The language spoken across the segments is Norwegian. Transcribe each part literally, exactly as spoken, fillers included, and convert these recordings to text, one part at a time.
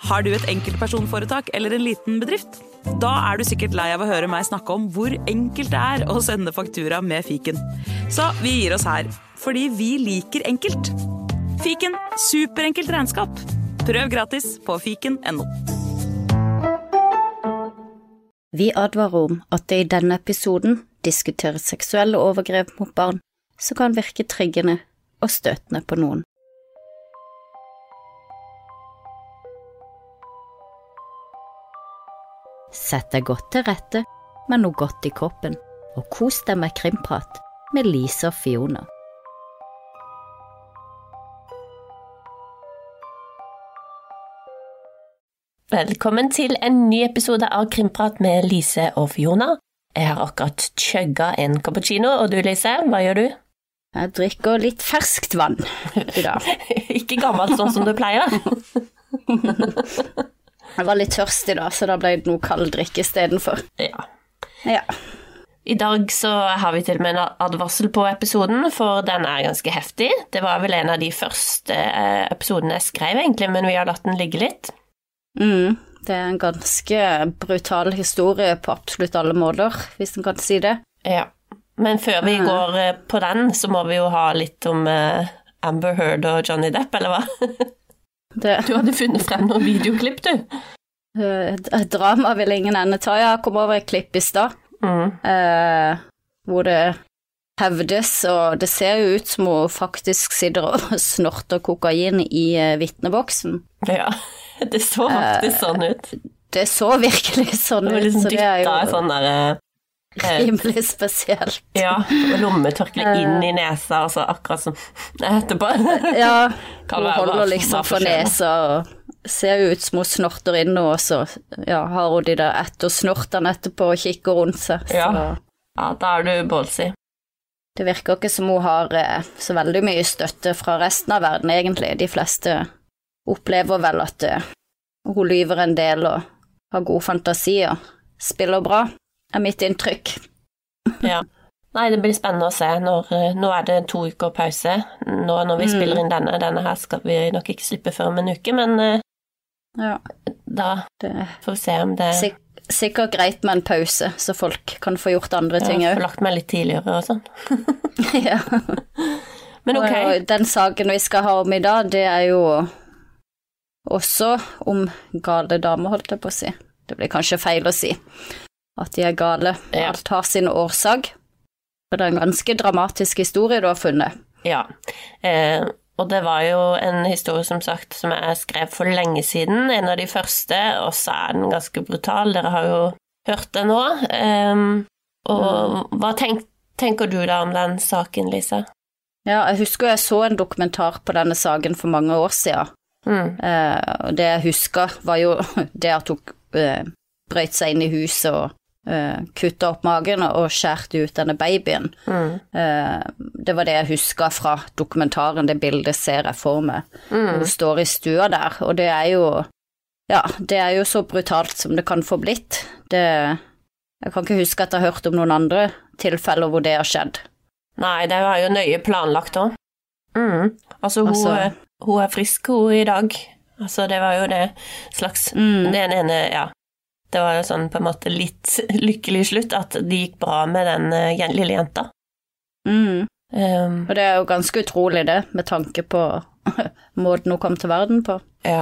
Har du et enkeltpersonforetak eller en liten bedrift? Da er du sikkert lei av å høre meg snakke om hvor enkelt det er å sende faktura med fiken. Så vi gir oss her, fordi vi liker enkelt. Fiken, superenkelt regnskap. Prøv gratis på fiken punktum no. Vi advarer om at det i denne episoden diskuteres seksuelle overgrep mot barn som kan virke triggende og støtende på noen. Sett deg godt til rette med noe godt i kroppen, og kos deg med krimprat med Lise og Fiona. Velkommen til en ny episode av Krimprat med Lise og Fiona. Jeg har akkurat chugget en cappuccino, og du Lise, hva gjør du? Jeg drikker litt ferskt vann i dag. Ikke gammelt sånn som du pleier. Jeg var litt tørst i dag, så da ble det noe kald drikke i stedet for. Ja. Ja. I dag så har vi til og med en advarsel på episoden, for den er ganske heftig. Det var vel en av de første episodene jeg skrev egentlig, men vi har latt den ligge litt. Mm, det er en ganske brutal historie på absolutt alle måter, hvis man kan si det. Ja, men før vi mm. går på den, så må vi jo ha litt om uh, Amber Heard og Johnny Depp, eller hva? Det. Du hadde funnet frem noen videoklipp, du. Uh, drama vil ingen ende ta. Jeg kom over et klipp i sted, mm. uh, hvor det hevdes, og det ser jo ut som hun faktisk sitter og snorter kokain i uh, vittneboksen. Ja, det så faktisk uh, sånn ut. Det så virkelig sånn ut. Det var liksom så det er jo dyttet sånn der... Uh, rimelig spesielt. Ja, og lommetørkle inn i nesa, altså akkurat som etterpå. Ja, hun holder liksom for nesa og ser ut som hun snorter inn og så ja, har hun de der etter snortene etterpå og kikker rundt seg. Så. Ja. Ja, da er du ballsy. Det virker ikke som hun har eh, så veldig mye støtte fra resten av verden egentlig. De fleste opplever vel at eh, hun lyver en del og har god fantasi og spiller bra. Er mitt inntrykk. Ja. Nei, det blir spennende å se. Når, nå er det to uker pause. Nå når vi mm. spiller inn denne, denne her skal vi nok ikke slippe før om en uke, men ja. Da det får vi se om det... Sik sikkert greit med en pause, så folk kan få gjort andre ting også. Ja, få lagt meg litt tidligere og sånn. Ja. Men ok. Og den saken vi skal ha om i dag, det er jo også om gale damer, holdt jeg på å si. Det blir kanskje feil å si. At de er gale. Ja. Alt har sin årsak. Og det er en ganske dramatisk historie du har funnet. Ja, eh, og det var jo en historie som sagt som jeg skrev for lenge siden, en av de første, og så er den ganske brutal. Dere har jo hørt det nå. Eh, og mm. hva tenk, tenker du da om den saken, Lise? Ja, jeg husker jeg så en dokumentar på denne saken for mange år siden. Mm. Eh, og det jeg husker var jo det at hun eh, brøt seg inn i huset og Uh, kutta opp magen og skjærte ut denne babyen. Mm. Uh, det var det jeg husker fra dokumentaren, det bildet ser jeg for meg. Mm. Hun står i stua der, og det er jo ja, det er jo så brutalt som det kan få blitt. Det, jeg kan ikke huske at jeg har hørt om noen andre tilfeller hvor det har skjedd. Nei, det var jo nøye planlagt også. Mm. Altså, hun, altså, hun er frisk hun i dag. Altså, det var jo det slags, mm. det ene, ja. Det var jo sånn på en måte litt lykkelig slutt at det gikk bra med den uh, lille jenta. Mm. Um, og det er jo ganske utrolig det, med tanke på måten hun kom til verden på. Ja,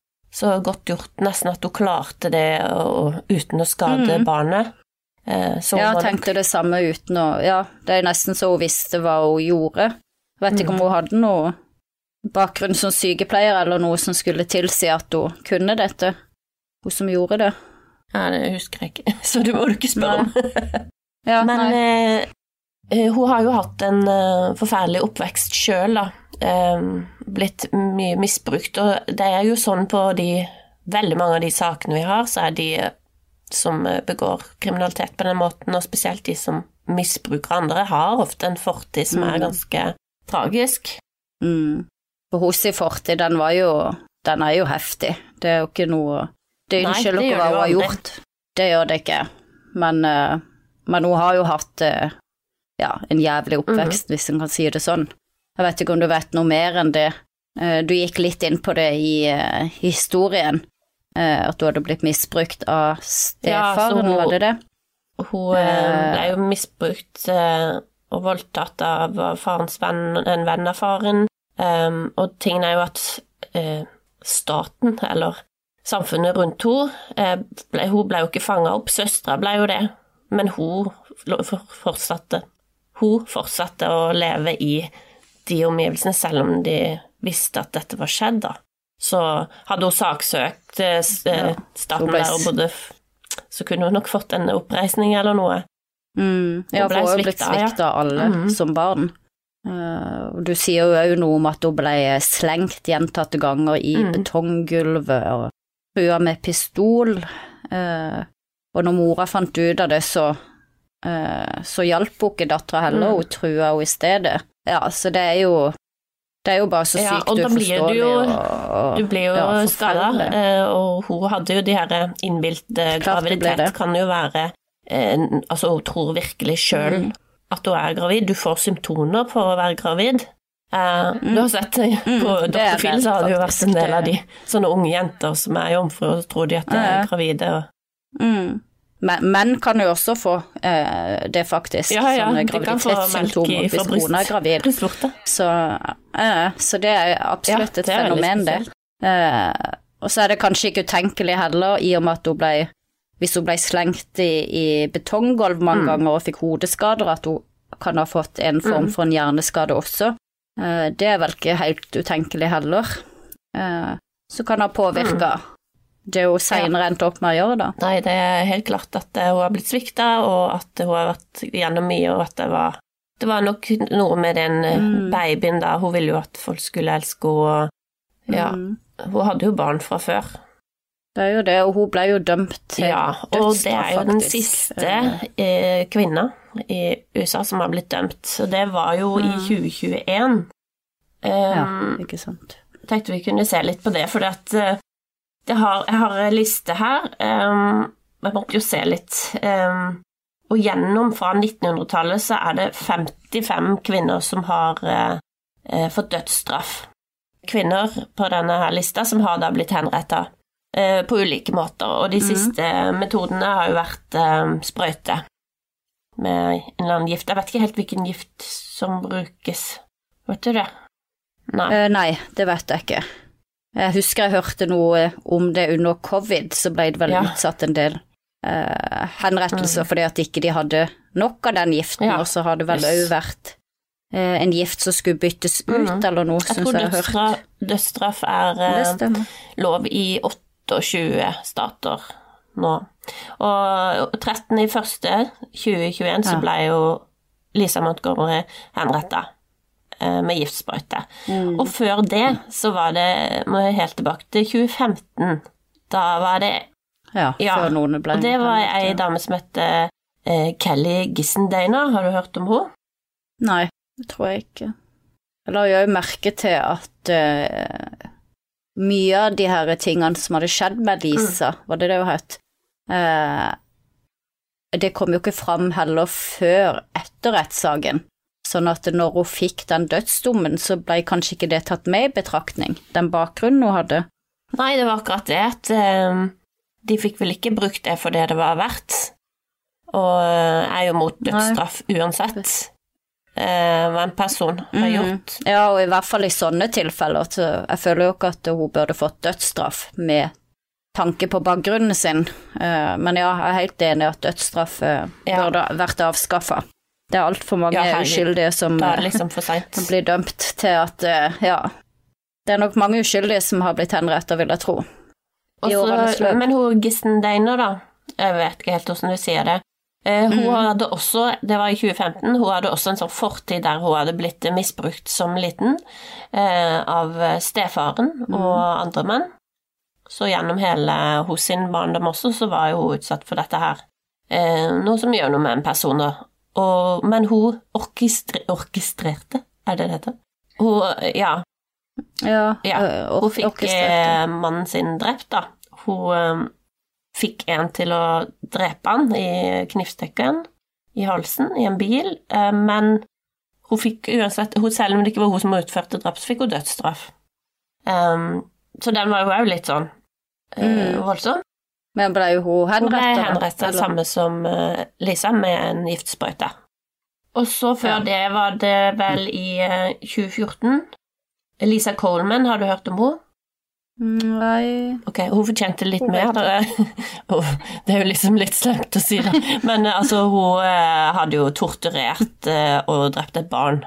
så godt gjort nesten at hun klarte det og, uten å skade mm. barnet. Uh, så ja, jeg tenkte det samme uten å, ja, det er nesten så hun visste hva hun gjorde. Jeg vet ikke mm. om hun hadde noe bakgrunn som sykepleier eller noe som skulle tilsi at hun kunne dette, hun som gjorde det. Ja, det husker jeg ikke, så det må du ikke spørre om. Ja, men eh, hun har jo hatt en uh, forferdelig oppvekst selv da, eh, blitt mye misbrukt, og det er jo sånn på de, veldig mange av de sakene vi har, så er de som begår kriminalitet på den måten, og spesielt de som misbruker andre, har ofte en fortid som er ganske tragisk. Mm. For hos i fortid, den var jo, den er jo heftig, det er jo ikke noe... Det unnskylder ikke hva hun har gjort. Det gjør det ikke. Men, uh, men hun har jo hatt uh, ja, en jævlig oppvekst, mm. hvis en kan si det sånn. Jeg vet ikke om du vet noe mer enn det. Uh, du gikk litt inn på det i uh, historien. eh, at hun hadde blitt misbrukt av stefaren, ja, hun, var det det? Hun eh, ble jo misbrukt eh, og voldtatt av farens venn, en venn av faren, um, og tingen er jo at eh, staten, eller samfunnet rundt henne, eh, ble, hun ble jo ikke fanget opp, søstre ble jo det, men hun fortsatte, hun fortsatte å leve i de omgivelsene, selv om de visste at dette var skjedd da. Så hadde hun saksøkt eh, staten der og bodde, så kunne hun nok fått en oppreisning eller noe. Mm. Ja, for hun har blitt sviktet av alle mm. som barn. Uh, du sier jo noe om at hun ble slengt gjentatte ganger i mm. betonggulvet og trua med pistol. Uh, og når mora fant ut av det, så, uh, så hjalp hun ikke datteren heller, mm. hun trua henne i stedet. Ja, så det er jo Det er jo bare så sykt ja, og uforståelig. Du, jo, og, og, du blir jo ja, skadet, og hun hadde jo de her innbilt graviditet, kan jo være, eh, altså hun tror virkelig selv mm. at hun er gravid. Du får symptomer på å være gravid. Eh, mm. Du har sett mm. på doktor Phil, så har det jo vært en del av de sånne unge jenter som er jomfru, og tror de at de er gravide. Og... Mm. Men, menn kan jo også få eh, det faktisk, ja, ja, sånne graviditetssymptomer hvis hun er gravid. Så, eh, så det er absolutt ja, et fenomen det. Eh, og så er det kanskje ikke utenkelig heller, i og med at hun ble, hvis hun ble slengt i, i betonggolv mange mm. ganger og fikk hodeskader, at hun kan ha fått en form for en hjerneskade også. Eh, det er vel ikke helt utenkelig heller. Eh, så kan ha påvirket mm. det hun senere ja. endte opp med å gjøre da. Nei, det er helt klart at hun har blitt sviktet, og at hun har vært gjennom mye, og at det var, det var nok noe med den mm. babyen da. Hun ville jo at folk skulle elske henne, og ja, mm. hun hadde jo barn fra før. Det er jo det, og hun ble jo dømt til ja, dødsstraff, faktisk. Ja, og det er jo den siste eh, kvinna i U S A som har blitt dømt, og det var jo mm. i tjue tjueen. Um, ja, ikke sant. Tenkte vi kunne se litt på det, for at Det har, jeg har en liste her, um, jeg måtte jo se litt, um, og gjennom fra nittenhundretallet så er det femtifem kvinner som har uh, uh, fått dødsstraff. Kvinner på denne her lista som har da blitt henrettet uh, på ulike måter, og de mm. siste metodene har jo vært uh, sprøyte med en eller annen gift. Jeg vet ikke helt hvilken gift som brukes. Vet du det? Nei, uh, nei det vet jeg ikke. Jeg husker jeg hørte noe om det under covid, så ble det vel ja. utsatt en del eh, henrettelser, mm. fordi at ikke de hadde nok av den giften, ja. og så har det vel yes. også vært eh, en gift som skulle byttes ut, mm. eller noe, jeg synes jeg har hørt. Jeg tror dødsstraff er eh, lov i tjueåtte stater nå. Og trettende i første tjue tjueen så ble jo Lisa Montgomery henrettet med giftsprøyte. Mm. Og før det så var det, må jeg helt tilbake til tjue femten, da var det ja, ja før noen ble og det var en dame som hette eh, Kelly Gissendaner, har du hørt om henne? Nei, det tror jeg ikke. Jeg la jo merke til at uh, mye av de her tingene som hadde skjedd med Lisa, mm. var det det hun het? Uh, det kom jo ikke fram heller før etter rettssaken. Sånn at når hun fikk den dødsdommen, så ble kanskje ikke det tatt med i betraktning, den bakgrunnen hun hadde. Nei, det var akkurat det, at uh, de fikk vel ikke brukt det for det det var verdt, og uh, er jo mot dødsstraff Nei. uansett uh, hva en person har gjort. Mm. Ja, og i hvert fall i sånne tilfeller, så jeg føler jo ikke at hun burde fått dødsstraff med tanke på bakgrunnen sin, uh, men ja, jeg er helt enig at dødsstraff uh, ja. burde vært avskaffet. Det er alt for mange ja, uskyldige som liksom blir dømt til at, ja, det er nok mange uskyldige som har blitt henrettet, vil jeg tro. Også, men hun Gissendaner da, jeg vet ikke helt hvordan du sier det, uh, hun mm. hadde også, det var i tjue femten, hun hadde også en sånn fortid der hun hadde blitt misbrukt som liten uh, av stefaren mm. og andre menn. Så gjennom hele hos sin barndom også, så var jo hun utsatt for dette her. Uh, noe som gjør noe med en person da. Og, men hun orkestre, orkestrerte, er det det heter? Hun, ja. Ja, ja. Hun fikk eh, mannen sin drept da. Hun eh, fikk en til å drepe han i knivstikken i halsen i en bil, eh, men hun fikk uansett, hun, selv om det ikke var hun som utførte drap, så fikk hun dødsstraff. Um, så den var jo også litt sånn, mm. voldsom. Men ble jo hun henrettet? Hun ble henrettet, samme som uh, Lisa, med en giftsprøyte. Og så før ja. det var det vel i uh, tjue fjorten. Lisa Coleman, har du hørt om henne? Nei. Ok, hun fortjente litt hun mer. Det er jo liksom litt slengt å si det. Men altså, hun uh, hadde jo torturert uh, og drept et barn.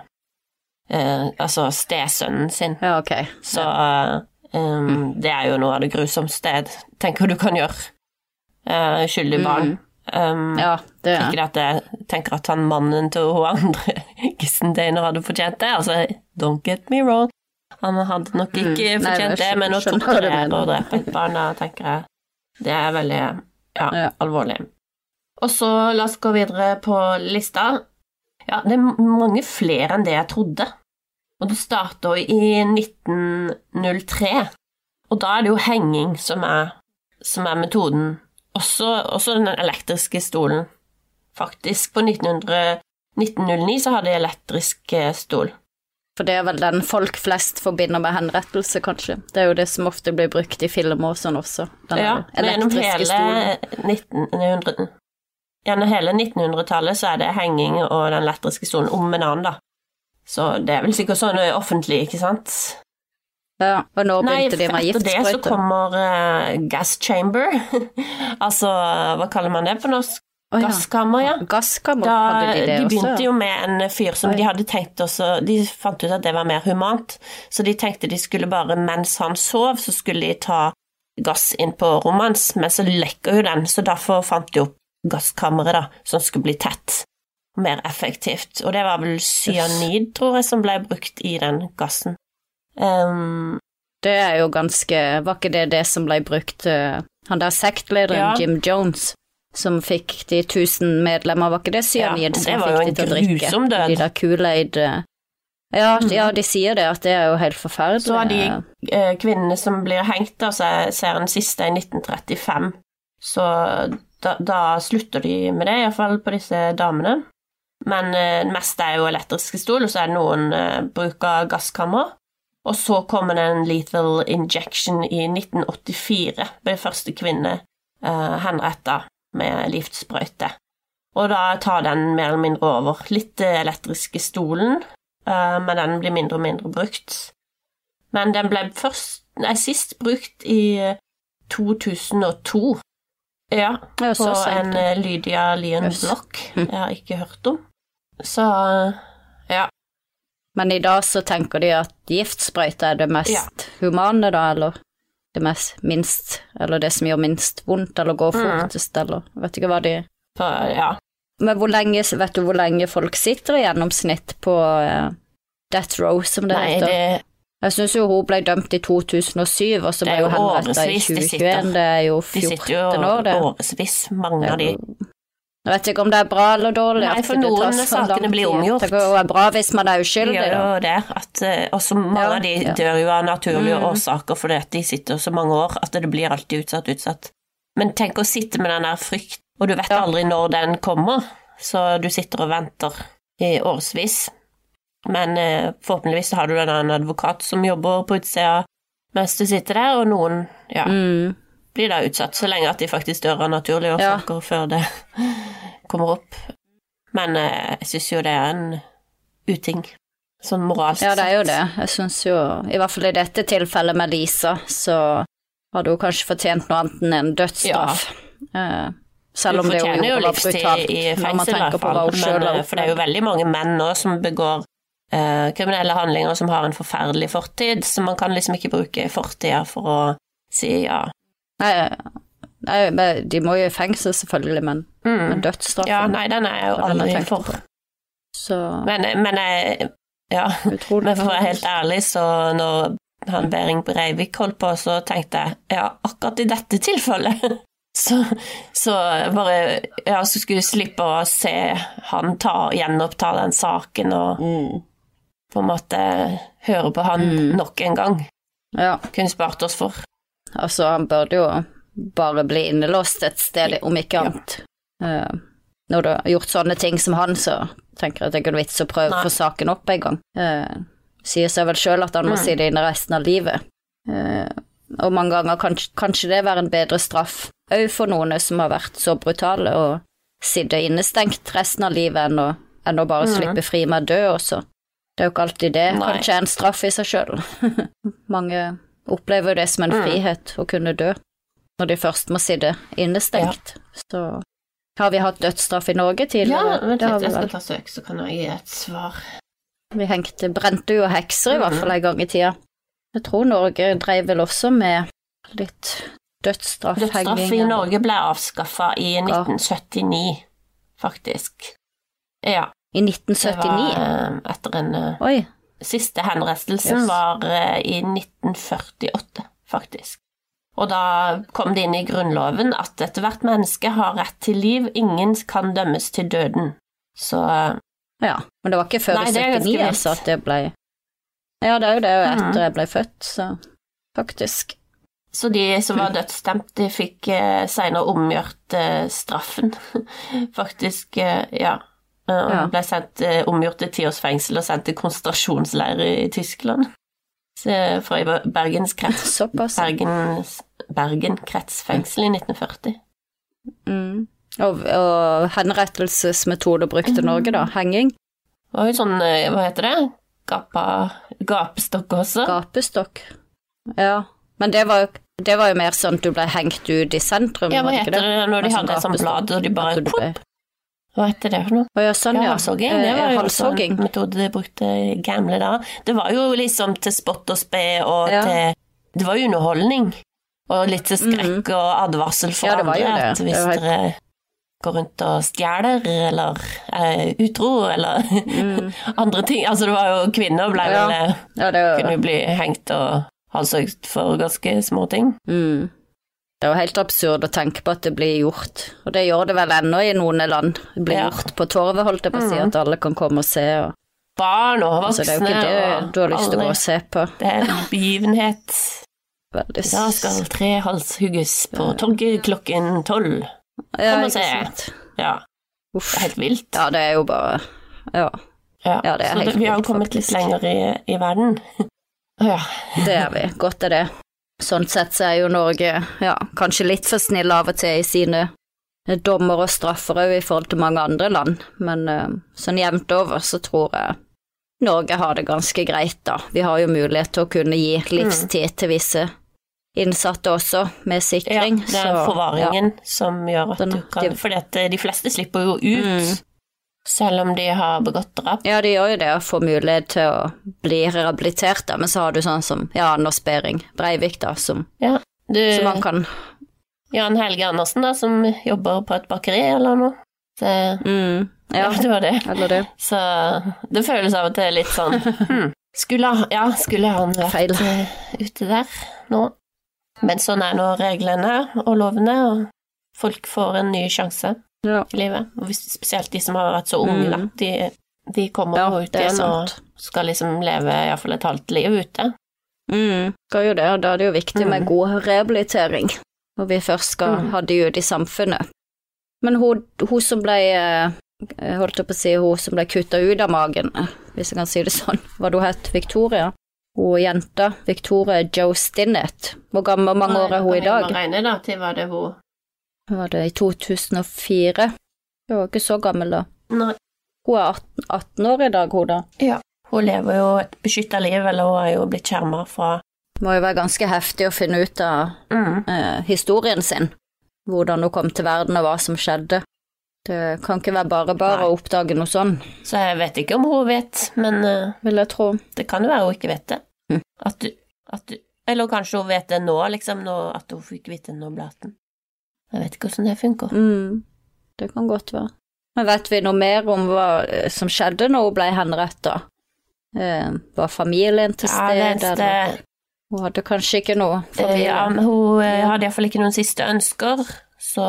Uh, altså stesønnen sin. Ja, ok. Så uh, um, mm. det er jo noe av det grusomste tenker du kan gjøre. Uh, skyldig barn. Um, ja, det er. Ikke at jeg tenker at han mannen til hun andre Gissendeiner hadde fortjent det. Altså, don't get me wrong. Han hadde nok ikke mm. fortjent Nei, det, men å torturere og drepe et barn, da tenker jeg det er veldig ja, ja. alvorlig. Og så la oss gå videre på lista. Ja, det er mange flere enn det jeg trodde. Og det startet i nitten null tre. Og da er det jo henging som er, som er metoden. Også, også den elektriske stolen. Faktisk, på nitten null ni så hadde jeg elektrisk stol. For det er vel den folk flest forbinder med henrettelse, kanskje. Det er jo det som ofte blir brukt i film og sånn også. Den ja, elektriske stolen. nitten hundre, gjennom hele nittenhundretallet så er det henging og den elektriske stolen om en annen, da. Så det er vel sikkert sånn offentlig, ikke sant? Ja, og nå begynte de med giftsprøyte. Nei, etter det så kommer uh, gas chamber. Altså, hva kaller man det på norsk? Oh, ja. Gasskammer, ja. Gasskammer, da, hadde de det de begynte også? jo med en fyr som Oi. de hadde tenkt også, de fant ut at det var mer humant, så de tenkte de skulle bare, mens han sov, så skulle de ta gass inn på rommet hans, men så lekker jo den, så derfor fant de opp gasskammeret da, som skulle bli tett, mer effektivt, og det var vel cyanid, tror jeg, som ble brukt i den gassen. Um, det er jo ganske, var ikke det det som ble brukt, uh, han der sektlederen ja. Jim Jones, som fikk de tusen medlemmer, var ikke det cyanid ja, som fikk de til å drikke? Død. De der Kool-Aid. Ja, mm. ja, de sier det, at det er jo helt forferdelig. Så er de eh, kvinnene som blir hengt, da, så jeg ser den siste i nitten trettifem, så da, da slutter de med det, i hvert fall på disse damene. Men eh, det meste er jo elektriske stol, og så er det noen eh, bruk av gasskammer. Og så kommer det en lethal injection i nitten åttifire, ble første kvinne eh, henrettet med giftsprøyte. Og da tar den mer eller mindre over. Litt elektriske stolen, uh, men den blir mindre og mindre brukt. Men den ble først, nei, sist brukt i to tusen og to. Ja, på så en uh, Lydia Leon yes. Block. Jeg har ikke hørt om. Så, uh, ja. Men i dag så tenker de at giftsprøyte er det mest ja. humane da, eller? Det mest, minst, eller det som gjør minst vondt, eller går fortest, mm. eller vet ikke hva de... Ja. Men hvor lenge, vet du hvor lenge folk sitter i gjennomsnitt på uh, Death Row, som det Nei, heter? Det... Jeg synes jo hun ble dømt i to tusen og syv, og så ble jo henrettet i tjue tjueen, det er jo fjorten år, det. De sitter jo årevis, mange av de. Jeg vet ikke om det er bra eller dårlig. Nei, for noen sakene blir omgjort. Det er bra hvis man er uskyldig. Det gjør jo det, at også mange ja, av de ja. dør jo av naturlige mm. årsaker, fordi at de sitter så mange år, at det blir alltid utsatt, utsatt. Men tenk å sitte med den der frykt, og du vet ja. aldri når den kommer, så du sitter og venter i årsvis. Men eh, forhåpentligvis har du en advokat som jobber på utsida mens du sitter der, og noen, ja... Mm. blir da utsatt, så lenge at de faktisk dør av naturlige årsaker ja. før det kommer opp. Men eh, jeg synes jo det er en uting, sånn moralsk. Ja, det er jo det. Jeg synes jo, i hvert fall i dette tilfellet med Lisa, så hadde hun kanskje fortjent noe annet enn en dødsstraff. Ja. Eh, selv om det jo, jo var brutalt, i fengsel, når man tenker på hva hun selv har. For det er jo veldig mange menn nå som begår eh, kriminelle handlinger som har en forferdelig fortid, så man kan liksom ikke bruke fortida for å si ja. Nei, nei, de må jo i fengsel selvfølgelig, men, mm. men dødsstraff. Ja, nei, den er jeg jo aldri for. Så... Men, men jeg, ja, men for å være helt ærlig, så når han Behring Breivik holdt på, så tenkte jeg, ja, akkurat i dette tilfellet, så, så bare, ja, så skulle jeg slippe å se han ta, gjenoppta den saken, og mm. på en måte høre på han mm. nok en gang. Ja. Kunne spart oss for. Altså, han burde jo bare bli innelåst et sted, om ikke annet. Ja. Uh, når du har gjort sånne ting som han, så tenker jeg at det er ikke vits å prøve å få saken opp en gang. Uh, sier seg vel selv at han må mm. si det inn resten av livet. Uh, og mange ganger kan kanskje det være en bedre straff, også for noen som har vært så brutale og sitte innestengt resten av livet enn å, enn å bare mm. slippe fri med dø også. Det er jo ikke alltid det, Nei. Kanskje en straff i seg selv. Mange opplever det som en mm. frihet å kunne dø, når de først må sitte innestengt. Ja. Så har vi hatt dødsstraff i Norge tidligere? Ja, vent litt, jeg skal ta søk, så kan jeg gi et svar. Vi hengte, brente jo hekser i hvert fall en gang i tida. Jeg tror Norge drev vel også med litt dødsstraff. Dødsstraff i Norge ble avskaffet i nitten syttini, faktisk. Ja. I nitten syttini? Det var etter en... Oi. Siste henrettelsen yes. var i nitten førtiåtte, faktisk. Og da kom det inn i grunnloven at ethvert menneske har rett til liv, ingen kan dømmes til døden. Så... Ja, men det var ikke før Nei, syttini, altså, at det ble... Ja, det er jo det etter mm. jeg ble født, så faktisk. Så de som var dødsstemt, de fikk eh, senere omgjort eh, straffen, faktisk, eh, ja. Og ja. ble sendt, eh, omgjort til ti års fengsel og sendt til konsentrasjonsleir i Tyskland. Så, fra Bergens krets, Såpass. Bergens, Bergen kretsfengsel i nitten førti. Mm. Og, og henrettelsesmetode brukte Norge da, henging. Det var jo sånn, hva heter det? Gapa, gapestokk også. Gapestokk, ja. Men det var, det var jo mer sånn at du ble hengt ut i sentrum. Ja, hva heter det, det når de hadde et sånt blad, og de bare pop? Hva heter det for noe? Å ja, sånn, ja. Halshogging, det var jo sånn metode de brukte gamle da. Det var jo liksom til spott og spe, og ja. til, det var jo underholdning, og litt til skrekk mm. og advarsel for ja, det var andre, jo det. at hvis det var... dere går rundt og stjeler, eller er utro, eller mm. andre ting. Altså, det var jo kvinner ble ja. vel, ja, det var... kunne jo bli hengt og halshøgt for ganske små ting. Mm. Det er jo helt absurd å tenke på at det blir gjort, og det gjør det vel ennå i noen land. Det blir ja. gjort på torvet, holdt jeg på å si, at alle kan komme og se. Og... Barn og voksne. Altså, det er jo ikke det du har lyst til å gå og se på. Det er en begivenhet. Veldig... Da skal tre halshugges på torget klokken tolv. Ja, Kom og se. Ja. Uff. Det er helt vilt. Ja, det er jo bare... Ja, ja. ja det er så helt det, vi har jo kommet faktisk. Litt lenger i, i verden. Ja. Det er vi. Godt er det. Sånn sett så er jo Norge, ja, kanskje litt for snill av og til i sine dommer og straffer også i forhold til mange andre land, men uh, sånn jevnt over så tror jeg Norge har det ganske greit da. Vi har jo mulighet til å kunne gi livstid mm. til visse innsatte også, med sikring. Ja, det er forvaringen ja. som gjør at Den, du kan, de, fordi at de fleste slipper jo ut, mm. selv om de har begått drap. Ja, de gjør jo det, å få mulighet til å bli rehabilitert da, men så har du sånn som, ja, Anders Behring Breivik da, som, ja, du, som man kan... Jan Helge Andersen da, som jobber på et bakeri eller noe. Så, mm, ja, ja, det var det. Eller det. Så det føles av og til litt sånn, hmm, skulle, ja, skulle han vært Feil. ute der nå? Men sånn er nå reglene og lovene, og folk får en ny sjanse ja. i livet. Og hvis, spesielt de som har vært så unge, mm. da, de, de kommer ja, ut igjen og skal liksom leve i hvert fall et halvt liv ute. Mm, skal jo det, og da er det jo viktig mm. med god rehabilitering, når vi først skal mm. ha de ut i samfunnet. Men hun, hun som ble, holdt jeg på å si, hun som ble kuttet ut av magen, hvis jeg kan si det sånn, hva du het, Victoria? Og jenta, Victoria Jo Stinnett. Hvor gammel mange år er hun i dag? Jeg må regne da, til var det hun... Var det i to tusen og fire? Hun var ikke så gammel da. Nei. Hun er atten, atten år i dag, hun da. Ja, hun lever jo et beskyttet liv, eller hun er jo blitt skjermet fra... Det må jo være ganske heftig å finne ut av mm. eh, historien sin. Hvordan hun kom til verden og hva som skjedde. Det kan ikke være bare bare Nei. Å oppdage noe sånn. Så jeg vet ikke om hun vet, men uh, vil jeg tro. Det kan jo være hun ikke vet det. Mm. At du, at du, eller kanskje hun vet det nå, liksom, nå, at hun fikk vite nå ble atten. Jeg vet ikke hvordan det funker. Mm. Det kan godt være. Men vet vi noe mer om hva som skjedde når hun ble henrettet? Eh, var familien til ja, stede? Det... Hun hadde kanskje ikke noe familie? Ja, men hun ja. hadde i hvert fall ikke noen siste ønsker, så...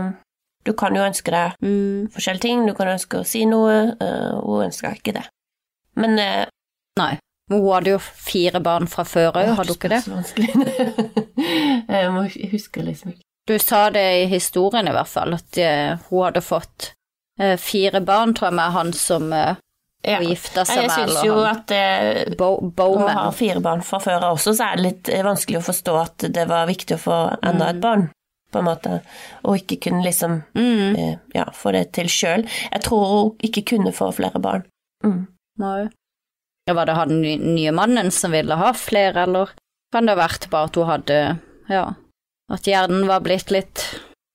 Du kan jo ønske deg mm. forskjellige ting, du kan ønske å si noe, uh, hun ønsker ikke det. Men... Uh, Nei, hun hadde jo fire barn fra før, uh, hadde hun ikke det? Det er så vanskelig. Jeg må huske liksom ikke. Du sa det i historien i hvert fall, at uh, hun hadde fått uh, fire barn, tror jeg, med han som uh, Ja. Og gifta seg Jeg med, synes eller jo han- at eh, Bo å Bowman. ha fire barn fra før av også, så er det litt vanskelig å forstå at det var viktig å få enda et barn, på en måte, og ikke kunne liksom Mm. eh, ja, få det til selv. Jeg tror hun ikke kunne få flere barn. Mm. Nei. Ja, var det han ny- nye mannen som ville ha flere, eller kan det ha vært bare at hun hadde, ja, at hjernen var blitt litt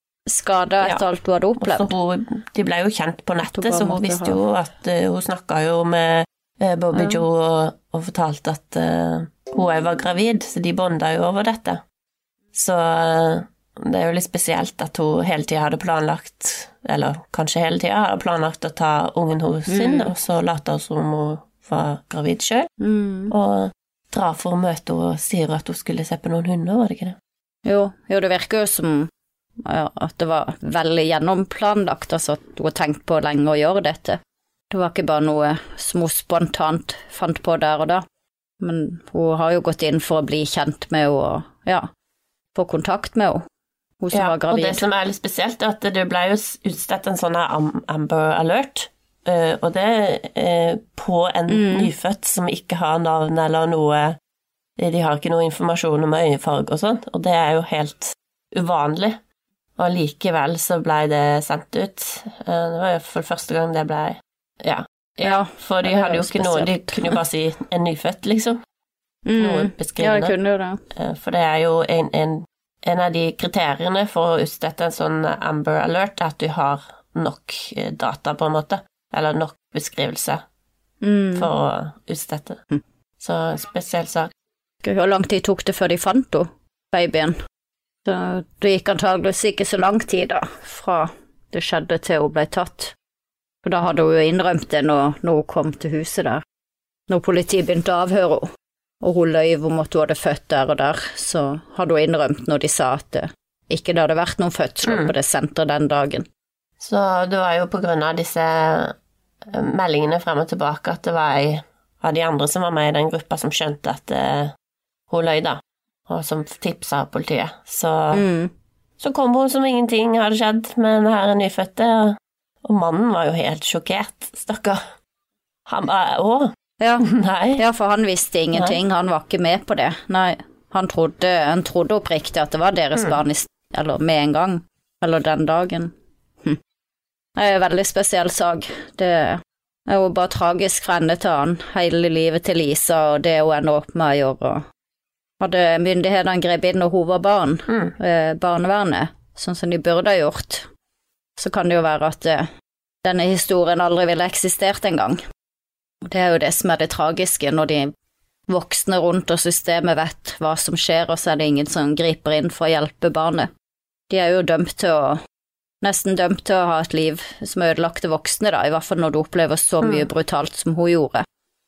skadet etter Ja. alt hun hadde opplevd? Også hun, de ble jo kjent på nettet, bare så hun måtte visste ha- jo at uh, hun snakket jo med uh, Bobby Ja. Joe og, og fortalte at uh, hun også var gravid, så de bondet jo over dette. Så uh, det er jo litt spesielt at hun hele tiden hadde planlagt, eller kanskje hele tiden hadde planlagt å ta ungen hos sin, Mm. og så late hun som hun var gravid selv, Mm. og dra for å møte henne og sier at hun skulle se på noen hunder, var det ikke det? Jo, jo, det virker jo som ja, at det var veldig gjennomplanlagt, altså at hun har tenkt på lenge å gjøre dette. Det var ikke bare noe som hun spontant fant på der og da, men hun har jo gått inn for å bli kjent med henne og, ja, få kontakt med henne, hun som Ja, var og gravid. det som er litt spesielt, er at det ble jo utstedt en sånn her am- Amber Alert, eh, og det er på en Mm. nyfødt som ikke har navn eller noe, de har ikke noe informasjon om øyefarge og sånt, og det er jo helt uvanlig. Og likevel så ble det sendt ut. Eh, Det var jo for første gang det ble, ja. Ja, For de det er hadde jo jo ikke noe, de spesielt. kunne jo bare si en nyfødt, liksom. Noe Mm. Ja, beskrivende. det kunne jo det. Eh, For det er jo en, en, en av de kriteriene for å utstette en sånn Amber Alert, er at du har nok eh, data, på en måte, eller nok beskrivelse Mm. for å utstette. Mm. Så en spesiell sak. Hvor lang tid tok det før de fant henne, babyen? Så det gikk antageligvis ikke så lang tid da, fra det skjedde til hun ble tatt. For da hadde hun jo innrømt det når, når hun kom til huset der. Når politiet begynte å avhøre henne, og hun løy om at hun hadde født der og der, så hadde hun innrømt når de sa at det ikke det hadde vært noen fødsler Mm. på det senteret den dagen. Så det var jo på grunn av disse eh, meldingene frem og tilbake at det var ei av de andre som var med i den gruppa som skjønte at eh, hun løy da, og som tipsa politiet. Så, Mm. så kom hun som ingenting hadde skjedd med den her nyfødte, og, og mannen var jo helt sjokkert, stakkar. Han bare, å, Ja. nei. Ja, for han visste ingenting, han var ikke med på det. Nei, han trodde, han trodde oppriktig at det var deres Mm. barn, i st- eller med en gang, eller den dagen. Hm. Det er en veldig spesiell sak. Det er jo bare tragisk fra ende til annen, hele livet til Lisa, og det hun ender opp med å gjøre. Og hadde myndighetene grepet inn når hun var barn, Mm. eh, barnevernet, sånn som de burde ha gjort, så kan det jo være at eh, denne historien aldri ville eksistert en gang. Det er jo det som er det tragiske, når de voksne rundt og systemet vet hva som skjer, og så er det ingen som griper inn for å hjelpe barnet. De er jo dømt til å, nesten dømt til å ha et liv som ødelagte voksne, da, i hvert fall når du opplever så mye Mm. brutalt som hun gjorde.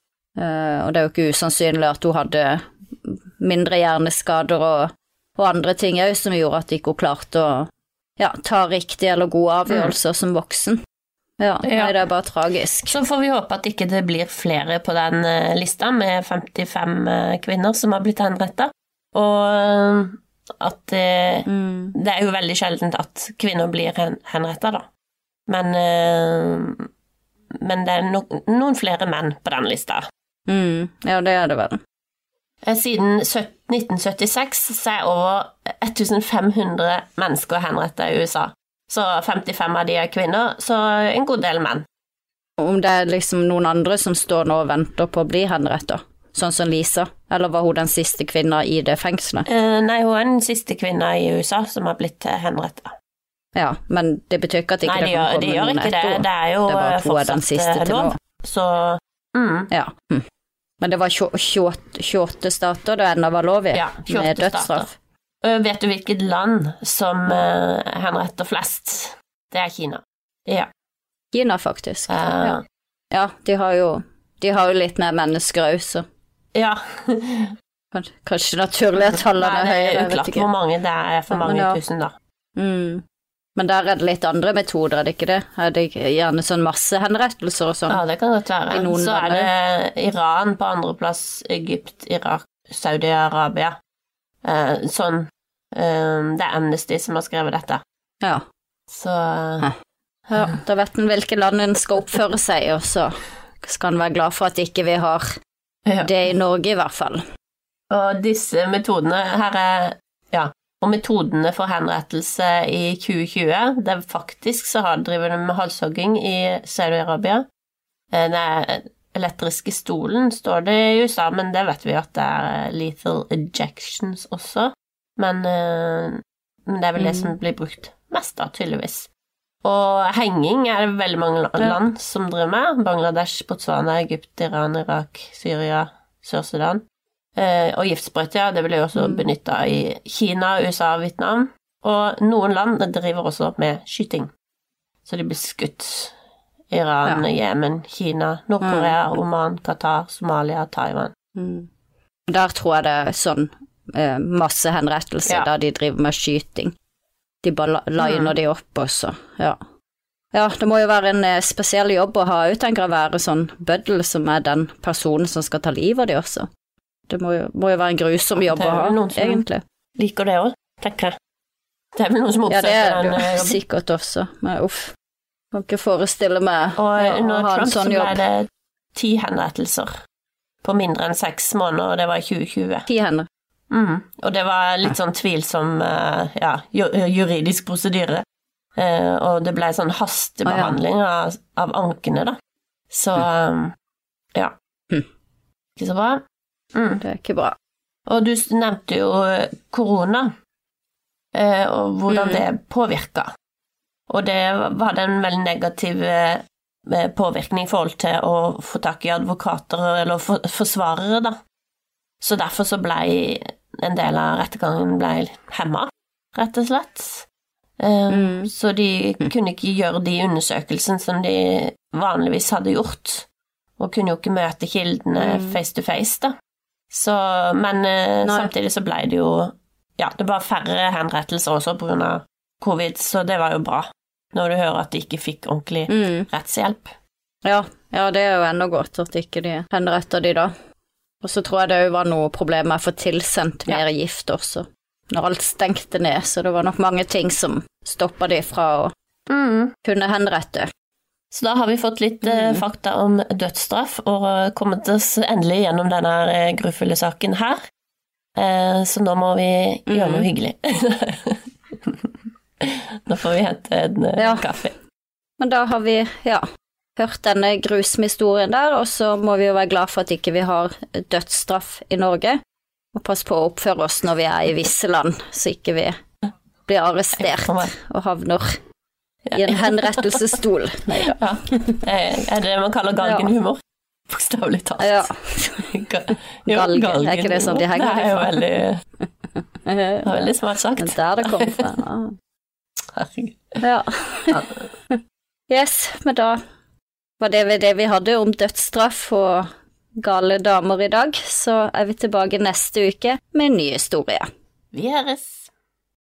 Eh, og det er jo ikke usannsynlig at hun hadde mindre hjerneskader og, og andre ting også, som gjorde at ikke hun klarte å ja, ta riktige eller gode avgjørelser som voksen. Ja, Ja. Nei, det er bare tragisk. Så får vi håpe at ikke det blir flere på den eh, lista med femtifem eh, kvinner som har blitt henrettet. Og eh, at eh, Mm. det er jo veldig sjeldent at kvinner blir hen henrettet, da. Men, eh, men det er no noen flere menn på den lista. Mm. Ja, det er det vel. Eh, Siden nitten syttiseks så er over femten hundre mennesker henrettet i U S A. Så femtifem av de er kvinner, så en god del menn. Om det er liksom noen andre som står nå og venter på å bli henrettet, sånn som Lisa, eller var hun den siste kvinna i det fengselet? Eh, nei, hun er den siste kvinna i U S A som har blitt eh, henrettet. Ja, men det betyr ikke at ikke Nei, det de kan gjør, komme de gjør noen ikke det. etter. Det er jo Det er bare at hun er den fortsatt siste eh, til lov. nå. Så mm, Ja. Hm. Men det var tjueåtte tjueåtte stater det ennå var lov i, ja, med tjueåtte dødsstraff. stater. Eh, Vet du hvilket land som eh, henretter flest? Det er Kina. Ja. Kina, faktisk. Eh, Ja. ja, de har jo de har jo litt mer mennesker òg, så ja. kanskje, kanskje naturlig at tallene Nei, er det høyere, er jeg vet uklart ikke. hvor mange det er for Ja, men mange ja. tusen, da. Mm. Men der er det litt andre metoder, er det ikke det? Er det ikke gjerne sånn massehenrettelser og sånn? Ja, det kan godt være. I noen Så er det Iran på andreplass, Egypt, Irak, Saudi-Arabia. Eh, sånn eh, Det er Amnesty som har skrevet dette. Ja. Så Ja, da vet en hvilke land en skal oppføre seg, og så skal han være glad for at ikke vi har ja. det i Norge i hvert fall. Og disse metodene, her er, ja, og metodene for henrettelse i tjue tjue, det er faktisk så har driver de med halshogging i Saudi-Arabia. Det er elektriske stolen, står det i U S A, men det vet vi at det er lethal ejections også. Men, men det er vel det som blir brukt mest da, tydeligvis. Og henging er det veldig mange land som driver med. Bangladesh, Botswana, Egypt, Iran, Irak, Syria, Sør-Sudan. Eh, og giftsprøyte, ja, det vil jeg også benytte i Kina, U S A, Vietnam. Og noen land driver også med skyting. Så de blir skutt. Iran, ja. Yemen, Kina, Nord-Korea, mm. Oman, Qatar, Somalia, Taiwan. Mm. Der tror jeg det er sånn eh, masse henrettelser ja. der de driver med skyting. De bare liner mm. de opp også, ja. Ja, det må jo være en eh, spesiell jobb å ha ut, tenker jeg, være sånn bøddel som er den personen som skal ta livet av de også. Det må jo, må jo være en grusom jobb å ha, egentlig. Liker det også, tenker jeg. Det er vel noen som oppsøker den jobben. Ja, det er det sikkert også, men uff. Kan ikke forestille meg og ja, å ha en sånn jobb. Og under Trump så ble det ti henrettelser på mindre enn seks måneder, og det var i tjue tjue. Ti hender. Mm, og det var litt sånn tvilsom ja, juridisk prosedyre. Eh, og det ble sånn hastebehandling ah, ja. av, av ankene, da. Så, ja. Mm. Ikke så bra. Mm. Det er ikke bra. Og du nevnte jo korona, eh, og hvordan mm. det påvirket. Og det var en veldig negativ påvirkning i forhold til å få tak i advokater eller forsvarere, da. Så derfor så ble en del av rettergangen ble hemmet, rett og slett. Mm. Så de kunne ikke gjøre de undersøkelsene som de vanligvis hadde gjort, og kunne jo ikke møte kildene mm. face to face, da. Så, men Nei. samtidig så ble det jo, ja, det var færre henrettelser også på grunn av covid, så det var jo bra. Når du hører at de ikke fikk ordentlig mm. rettshjelp. Ja, ja, det er jo enda godt at ikke de henretter de da. Og så tror jeg det jo var noe problem med å få tilsendt ja. mer gift også, når alt stengte ned, så det var nok mange ting som stoppet de fra å mm. kunne henrette. Så da har vi fått litt mm. fakta om dødsstraff, og kommet oss endelig gjennom denne grufulle saken her. Så nå må vi mm. gjøre noe hyggelig. Nå får vi hente en ja. kaffe. Men da har vi, ja, hørt denne grusomme historien der, og så må vi jo være glad for at ikke vi har dødsstraff i Norge, og pass på å oppføre oss når vi er i visse land, så ikke vi blir arrestert og havner i en henrettelsesstol. Nei, ja. Er det det man kaller galgenhumor? Bokstavlig talt. Ja. Galgen, galgen, er ikke det sånn de henger? Det er jo veldig, veldig smart sagt. Men der det kom fra, ja. Ja. Yes, men da var det det vi hadde om dødsstraff og gale damer i dag, så er vi tilbake neste uke med en ny historie. Vi høres!